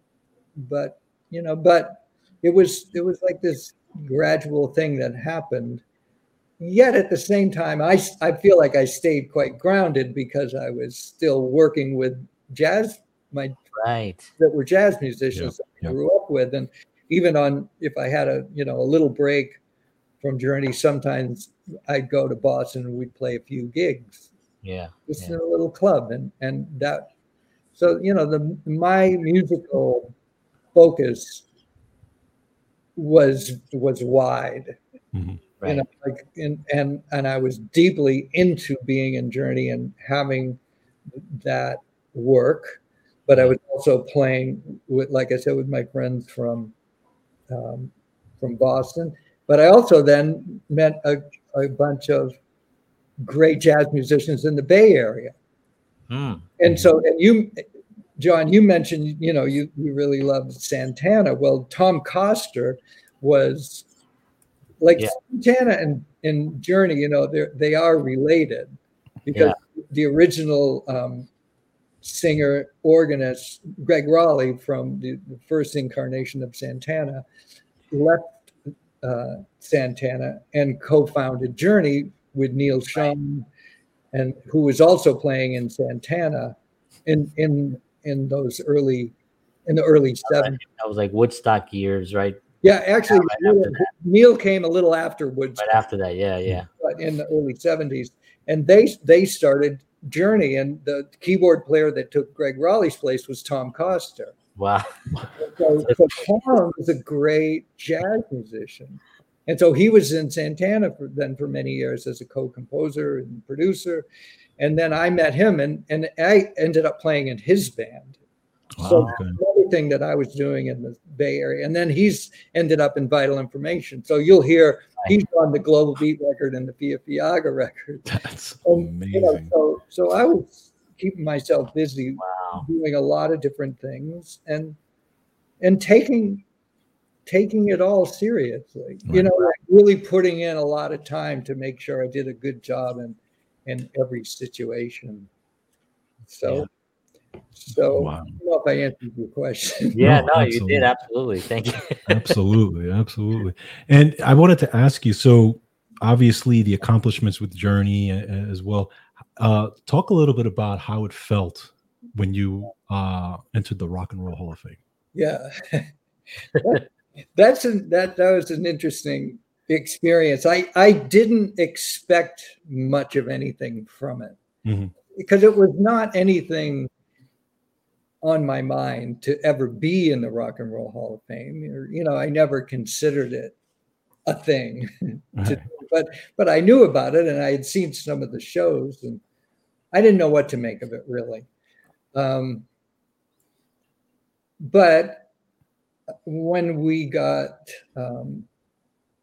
But you know, but it was it was like this gradual thing that happened. Yet at the same time, I I feel like I stayed quite grounded because I was still working with jazz, my right that were jazz musicians yeah. that I yeah. grew up with, and even on if I had a you know a little break from Journey, sometimes I'd go to Boston and we'd play a few gigs. Yeah. Just yeah. in a little club. And and that so you know the my musical focus was was wide. Mm-hmm. Right. You know, like in, and and I was deeply into being in Journey and having that work. But I was also playing with, like I said, with my friends from um, from Boston. But I also then met a, a bunch of great jazz musicians in the Bay Area. Mm. And so, and you, John, you mentioned, you know, you, you really loved Santana. Well, Tom Coster was like yeah. Santana and, and Journey, you know, they they are related because yeah. the original um, singer, organist, Greg Raleigh from the, the first incarnation of Santana left Uh, Santana and co-founded Journey with Neil Schon, and who was also playing in Santana in in in those early in the early seventies. That was like Woodstock years, right? Yeah, actually, yeah, right Neil, Neil came a little after Woodstock. Right after that, yeah, yeah. But in the early seventies, and they they started Journey, and the keyboard player that took Greg Raleigh's place was Tom Coster. Wow. So, so Tom was a great jazz musician. And so he was in Santana for, then for many years as a co-composer and producer. And then I met him and, and I ended up playing in his band. Wow, so okay. everything that I was doing in the Bay Area. And then he's ended up in Vital Information. So you'll hear he's on the Global Beat record and the Fia Fiaga record. That's and, amazing. You know, so, so I was keeping myself busy, wow. doing a lot of different things and and taking taking it all seriously, right. You know, like really putting in a lot of time to make sure I did a good job in in every situation. So yeah. so wow. I don't know if I answered your question. Yeah, no, no you did, absolutely. Thank you. Absolutely, absolutely. And I wanted to ask you, so obviously the accomplishments with Journey as well. Uh, talk a little bit about how it felt when you uh, entered the Rock and Roll Hall of Fame. Yeah, that, that's an, that that was an interesting experience. I I didn't expect much of anything from it mm-hmm. because it was not anything on my mind to ever be in the Rock and Roll Hall of Fame. Or, you know, I never considered it a thing. Right. to, but but I knew about it, and I had seen some of the shows, and I didn't know what to make of it really. Um, but when we got um,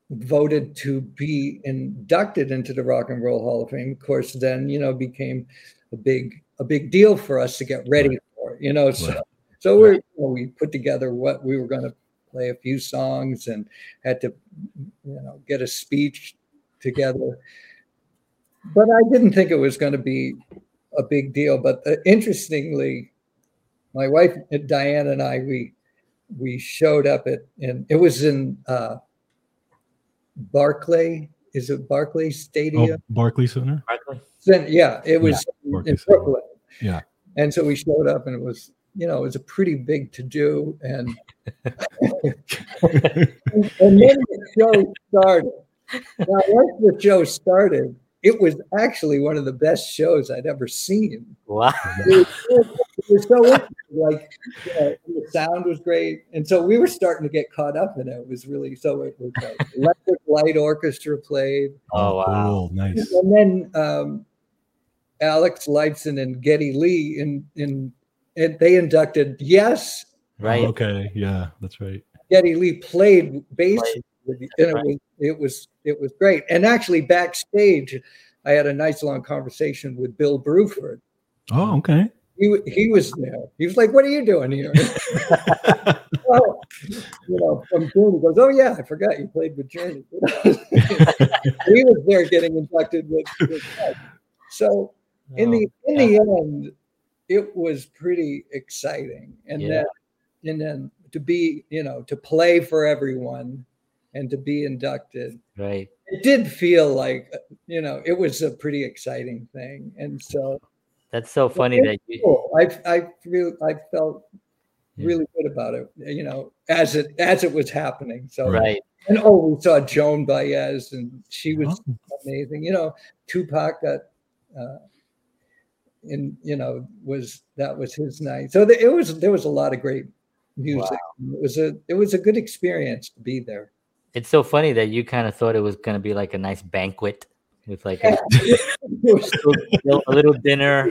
voted to be inducted into the Rock and Roll Hall of Fame, of course, then, you know, became a big, a big deal for us to get ready right. for it, you know, so, right. so we're, you know, we put together what we were going to play a few songs and had to, you know, get a speech together. But I didn't think it was going to be a big deal. But uh, interestingly, my wife Diane and I, we we showed up at, and it was in uh, Barclay. Is it Barclay Stadium? Oh, Barclay Center. Barclay. Yeah, it was yeah, in, in Brooklyn. Yeah. And so we showed up, and it was, you know, it was a pretty big to do, and and then the show started. Now, once the show started, it was actually one of the best shows I'd ever seen. Wow. It was so, it was so interesting. Like, you know, the sound was great. And so we were starting to get caught up in it. It was really, so it was like Electric Light Orchestra played. Oh, wow. Cool. Nice. And then um, Alex Lifeson and Geddy Lee, in, in, and they inducted Yes. Right. Oh, okay. Yeah, that's right. Geddy Lee played bass. Played. With the, and it, was, it was it was great. And actually backstage, I had a nice long conversation with Bill Bruford. Oh, okay. He he was there. He was like, "What are you doing here?" Well, you know, from Journey, he goes, "Oh yeah, I forgot you played with Journey." He was there getting inducted with. with so in the in the end, it was pretty exciting, and yeah. then and then to be, you know, to play for everyone. And to be inducted, right? It did feel like, you know, it was a pretty exciting thing, and so that's so funny that you. Cool. I I really I felt really yeah. good about it, you know, as it as it was happening. So right, and oh, we saw Joan Baez, and she was oh. amazing. You know, Tupac got, uh, and you know, was that was his night. So the, it was there was a lot of great music. Wow. It was a it was a good experience to be there. It's so funny that you kind of thought it was going to be like a nice banquet with like a, a little dinner,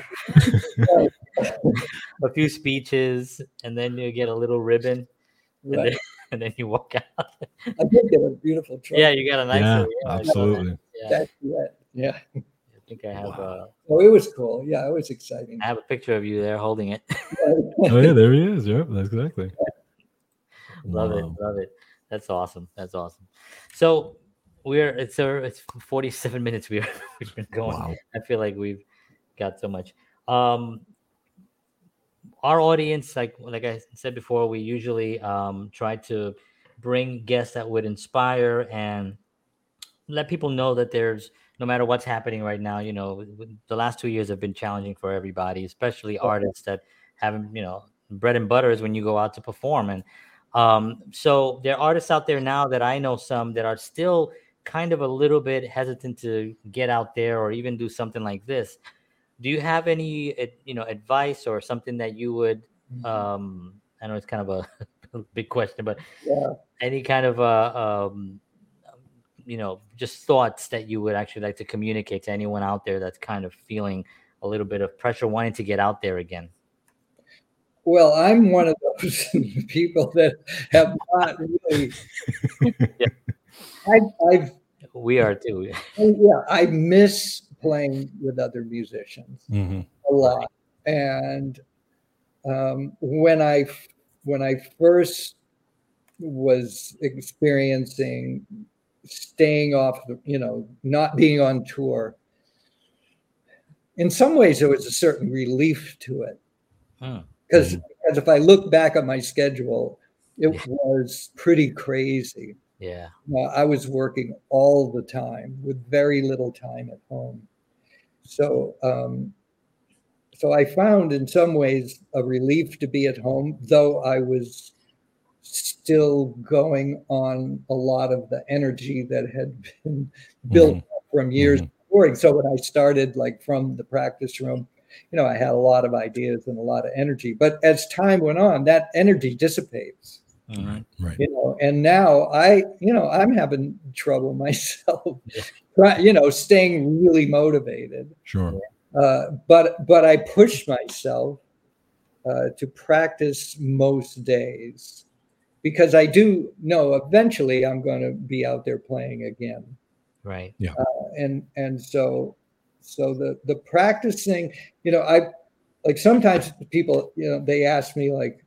a few speeches, and then you get a little ribbon, right. and, then, and then you walk out. I did get a beautiful trophy. Yeah, you got a nice yeah, little, yeah, absolutely. Yeah. That's it. Yeah. I think I have wow. a. Oh, it was cool. Yeah, it was exciting. I have a picture of you there holding it. Oh yeah, there he is. Yep, that's exactly. Love wow. it, love it. That's awesome. That's awesome. So we're it's a, it's forty-seven minutes we're we've been going. Wow. I feel like we've got so much. Um, our audience, like like I said before, we usually um, try to bring guests that would inspire and let people know that there's no matter what's happening right now. You know, the last two years have been challenging for everybody, especially okay. artists that haven't, you know, bread and butter is when you go out to perform. And Um, so there are artists out there now that I know some that are still kind of a little bit hesitant to get out there or even do something like this. Do you have any, you know, advice or something that you would, um, I know it's kind of a, a big question, but yeah. any kind of, uh, um, you know, just thoughts that you would actually like to communicate to anyone out there that's kind of feeling a little bit of pressure, wanting to get out there again? Well, I'm one of those people that have not really. yeah. I, I've. We are too. Yeah, I miss playing with other musicians mm-hmm. a lot, and um, when I when I first was experiencing staying off, the, you know, not being on tour. In some ways, there was a certain relief to it. Hmm. Because mm-hmm. if I look back at my schedule, it yeah. was pretty crazy. Yeah. Uh, I was working all the time with very little time at home. So, um, so I found in some ways a relief to be at home, though I was still going on a lot of the energy that had been built mm-hmm. up from years mm-hmm. before. So when I started, like from the practice room, you know, I had a lot of ideas and a lot of energy, but as time went on, that energy dissipates, mm-hmm. right. you know, and now I, you know, I'm having trouble myself, you know, staying really motivated. Sure. Uh, but, but I push myself uh, to practice most days because I do know eventually I'm going to be out there playing again. Right. Yeah. Uh, and and so so the the practicing, you know, I like sometimes people, you know, they ask me like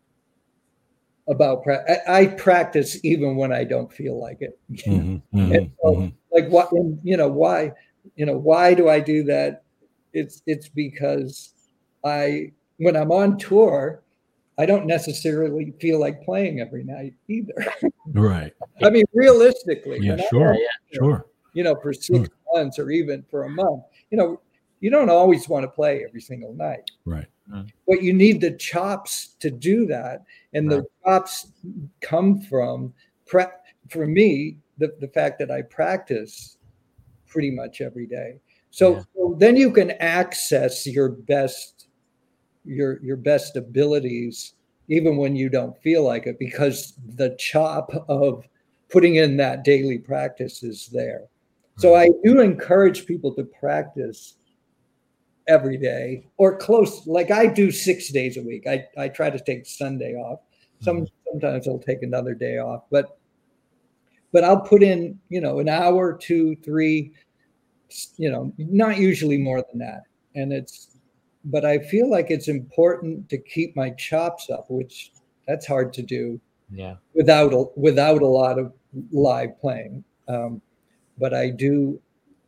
about pra- I, I practice even when I don't feel like it. Mm-hmm, mm-hmm, And so, mm-hmm. like what, and, you know, why, you know, why do I do that? It's it's because I when I'm on tour, I don't necessarily feel like playing every night either. Right. I mean, realistically, Yeah, when I'm sure. on tour, Sure. you know, for six Sure. months or even for a month, you know, you don't always want to play every single night. Right. But you need the chops to do that. And Right. the chops come from, prep. for me, the, the fact that I practice pretty much every day. So, Yeah. so then you can access your best, your, your best abilities, even when you don't feel like it, because the chop of putting in that daily practice is there. So I do encourage people to practice every day or close. Like I do six days a week. I, I try to take Sunday off. Some Mhm. sometimes I'll take another day off, but but I'll put in, you know, an hour, two, three, you know, not usually more than that. And it's, but I feel like it's important to keep my chops up, which that's hard to do Yeah. without a, without a lot of live playing. Um, but I do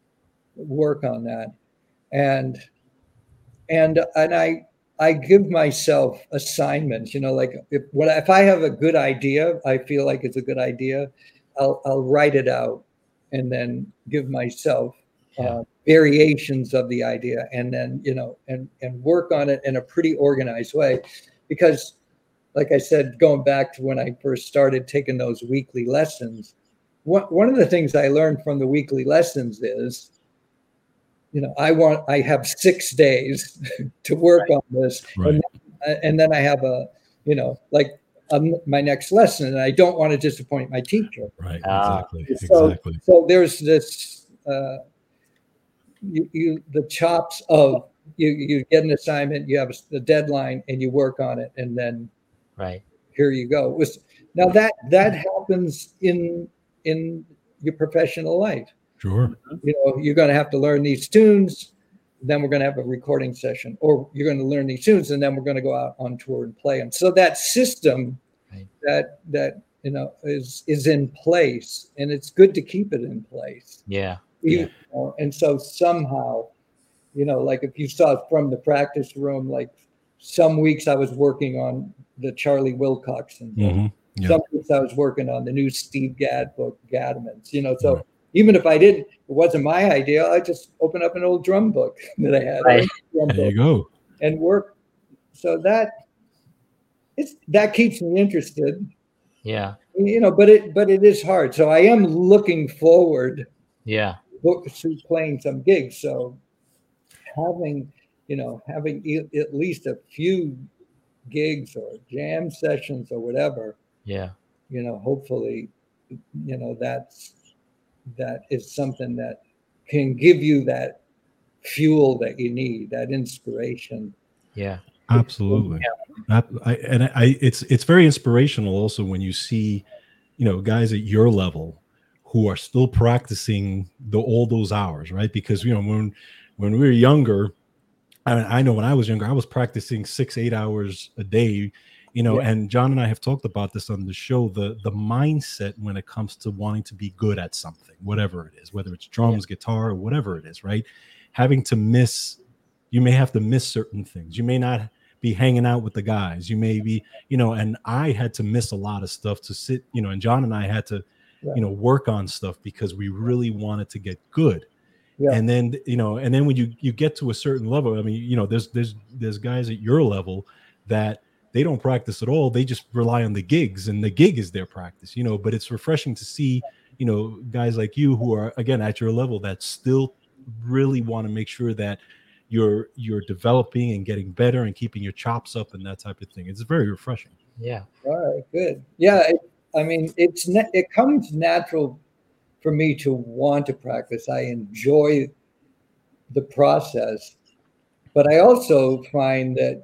work on that, and and and I I give myself assignments. You know, like if what if I have a good idea, I feel like it's a good idea, I'll I'll write it out, and then give myself Yeah. uh, variations of the idea, and then you know, and and work on it in a pretty organized way, because, like I said, going back to when I first started taking those weekly lessons, one one of the things I learned from the weekly lessons is, you know, I want, I have six days to work on this. Right. And, and then I have a, you know, like um, my next lesson, and I don't want to disappoint my teacher. Right. Ah. Exactly. So, Exactly. so there's this, uh, you, you, the chops of you, you get an assignment, you have a deadline, and you work on it. And then Right. here you go. It was, now that, that happens in, in your professional life. Sure. You know, you're going to have to learn these tunes, then we're going to have a recording session, or you're going to learn these tunes, and then we're going to go out on tour and play them. So that system, Right. that that you know is is in place, and it's good to keep it in place. Yeah. You Yeah. know, and so somehow, you know, like if you saw from the practice room, like some weeks I was working on the Charlie Wilcoxon book. Mm-hmm. Yeah. Some weeks I was working on the new Steve Gadd book, Gaddamans. You know, so. Right. Even if I didn't, it wasn't my idea, I just open up an old drum book that I had, Right. drum There book, you go. and work. So that it's that keeps me interested, Yeah. you know. But it but it is hard. So I am looking forward Yeah. to playing some gigs. So having you know having e- at least a few gigs or jam sessions or whatever, Yeah. you know, hopefully, you know, that's. that is something that can give you that fuel that you need, that inspiration. Yeah. Absolutely. I, I, and I, it's it's very inspirational also when you see, you know, guys at your level who are still practicing the all those hours, right? Because you know when when we were younger, I mean, I know when I was younger, I was practicing six eight hours a day, you know. Yeah. And John and I have talked about this on the show, the the mindset when it comes to wanting to be good at something, whatever it is, whether it's drums, yeah. guitar, or whatever it is, right? Having to miss, you may have to miss certain things. You may not be hanging out with the guys. You may be, you know, and I had to miss a lot of stuff to sit, you know, and John and I had to, yeah. you know, work on stuff because we really wanted to get good. Yeah. And then, you know, and then when you you get to a certain level, I mean, you know, there's there's there's guys at your level that they don't practice at all. They just rely on the gigs, and the gig is their practice, you know. But it's refreshing to see, you know, guys like you who are again at your level that still really want to make sure that you're you're developing and getting better and keeping your chops up and that type of thing. It's very refreshing. Yeah. All right. Good. Yeah. It, I mean, it's ne- it comes natural for me to want to practice. I enjoy the process, but I also find that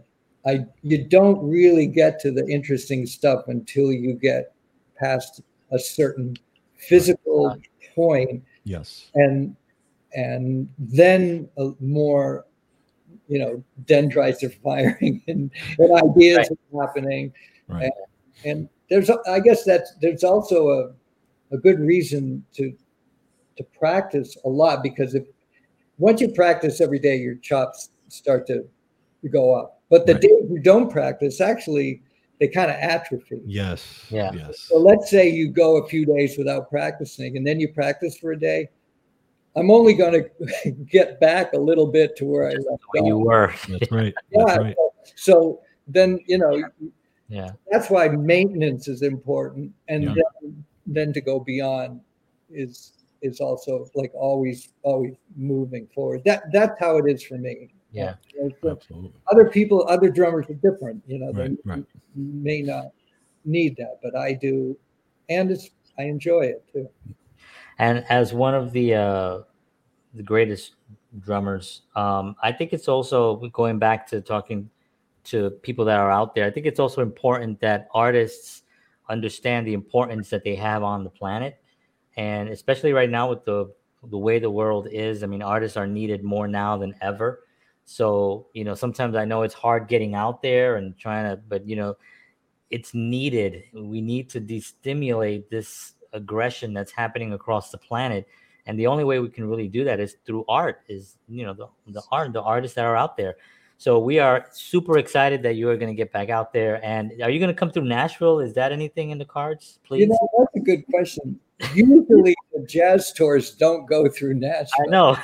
I you don't really get to the interesting stuff until you get past a certain physical point. Yes. And and then a more, you know, dendrites are firing and, and ideas Right. are happening. Right. And, and there's, I guess that's, there's also a, a good reason to, to practice a lot, because if, once you practice every day, your chops start to go up. But the Right. days you don't practice, actually, they kind of atrophy. Yes. Yeah. Yes. So let's say you go a few days without practicing, and then you practice for a day. I'm only going to get back a little bit to where I left When you off. were. That's right. That's Yeah. right. So then, you know, Yeah. that's why maintenance is important, and Yeah. then, then to go beyond is is also like always always moving forward. That that's how it is for me. Yeah. You know, so Absolutely. other people, other drummers are different. You know, they Right. Right. may not need that, but I do, and it's I enjoy it too. And as one of the uh, the greatest drummers, um, I think it's also going back to talking to people that are out there. I think it's also important that artists understand the importance that they have on the planet, and especially right now with the the way the world is. I mean, artists are needed more now than ever. So you know, sometimes I know it's hard getting out there and trying to, but you know, it's needed. We need to destimulate this aggression that's happening across the planet, and the only way we can really do that is through art. Is you know the the art, the artists that are out there. So we are super excited that you are going to get back out there. And are you going to come through Nashville? Is that anything in the cards, please? You know, that's a good question. Usually, the jazz tours don't go through Nashville. I know.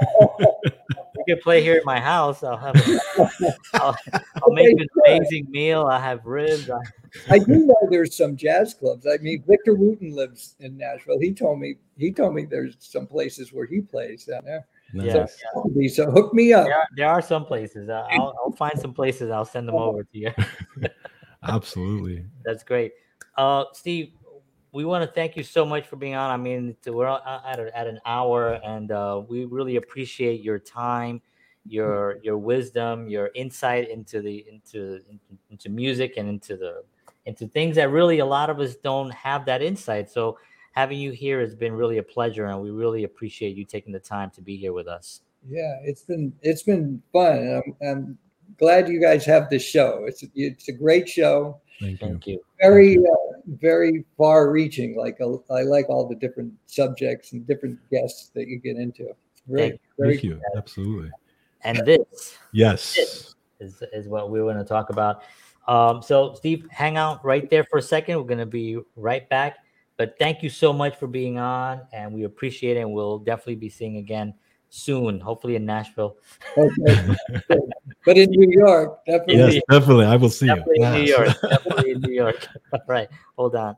You can play here at my house. I'll have. A, I'll, I'll make you an amazing meal. I have ribs. I, I do know there's some jazz clubs. I mean, Victor Wooten lives in Nashville. He told me he told me there's some places where he plays down there. Yes. So, so hook me up. There are, there are some places. Uh, I'll, I'll find some places. I'll send them over to you. Absolutely. That's great. Uh, Steve, we want to thank you so much for being on. I mean, we're at, a, at an hour, and uh, we really appreciate your time, your your wisdom, your insight into the into into music and into the into things that really a lot of us don't have that insight. So having you here has been really a pleasure, and we really appreciate you taking the time to be here with us. Yeah, it's been it's been fun, and I'm, I'm glad you guys have this show. It's it's a great show. Thank you. Thank you. Very uh, very far-reaching. Like uh, I like all the different subjects and different guests that you get into. Very, Thank very Thank you. Absolutely. And this Yes. is, is what we want to talk about. Um, so, Steve, hang out right there for a second. We're going to be right back. But thank you so much for being on, and we appreciate it. And we'll definitely be seeing again soon, hopefully in Nashville. Okay. But in New York, definitely. Yes, definitely. I will see Definitely you. in New Yes. York. Definitely in New York. All right, hold on.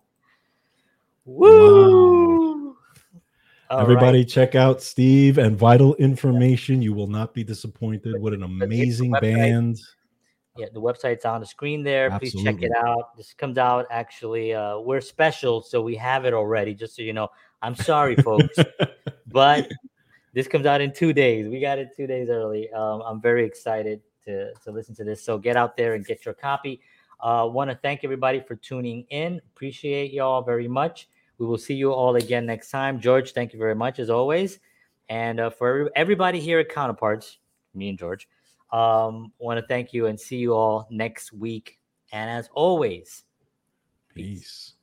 Woo! Wow. All Everybody, right. check out Steve and Vital Information. You will not be disappointed. What an amazing website. band. Yeah, the website's on the screen there. Please check Absolutely. it out. This comes out actually. Uh, we're special, so we have it already. Just so you know, I'm sorry, folks, but this comes out in two days. We got it two days early. Um, I'm very excited to to listen to this. So get out there and get your copy. Uh, Want to thank everybody for tuning in. Appreciate y'all very much. We will see you all again next time. George, thank you very much as always. And uh, for everybody here at Counterparts, me and George, um, want to thank you and see you all next week. And as always, Peace.